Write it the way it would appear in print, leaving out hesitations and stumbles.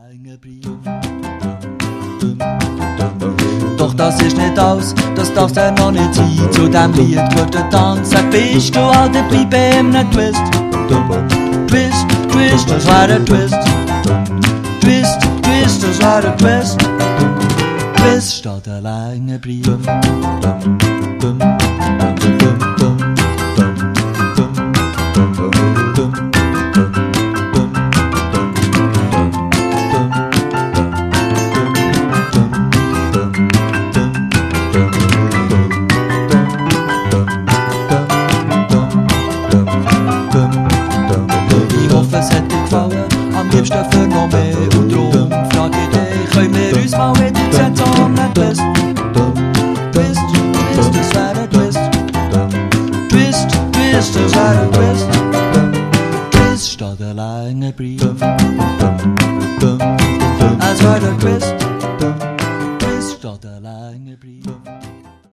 lange Brief. Doch das ist nicht alles, das darf's ja noch nicht sein. Zu dem Lied wird der Tanz sagt, bist du halt bleiben im Twist. Twist, Twist, das war der Twist. Twist, Twist, das war der Twist. Twist statt ein langer Brief. Ich hoffe, es hat dir gefallen, am liebsten für noch mehr. Und darum frage ich dich, können wir uns mal wieder zusammen Twist? Twist, Twist, das wäre ein Twist. Twist, Twist, das wäre ein Twist. Twist statt ein langer Brief. Es wäre ein Twist. Twist statt ein langer Brief.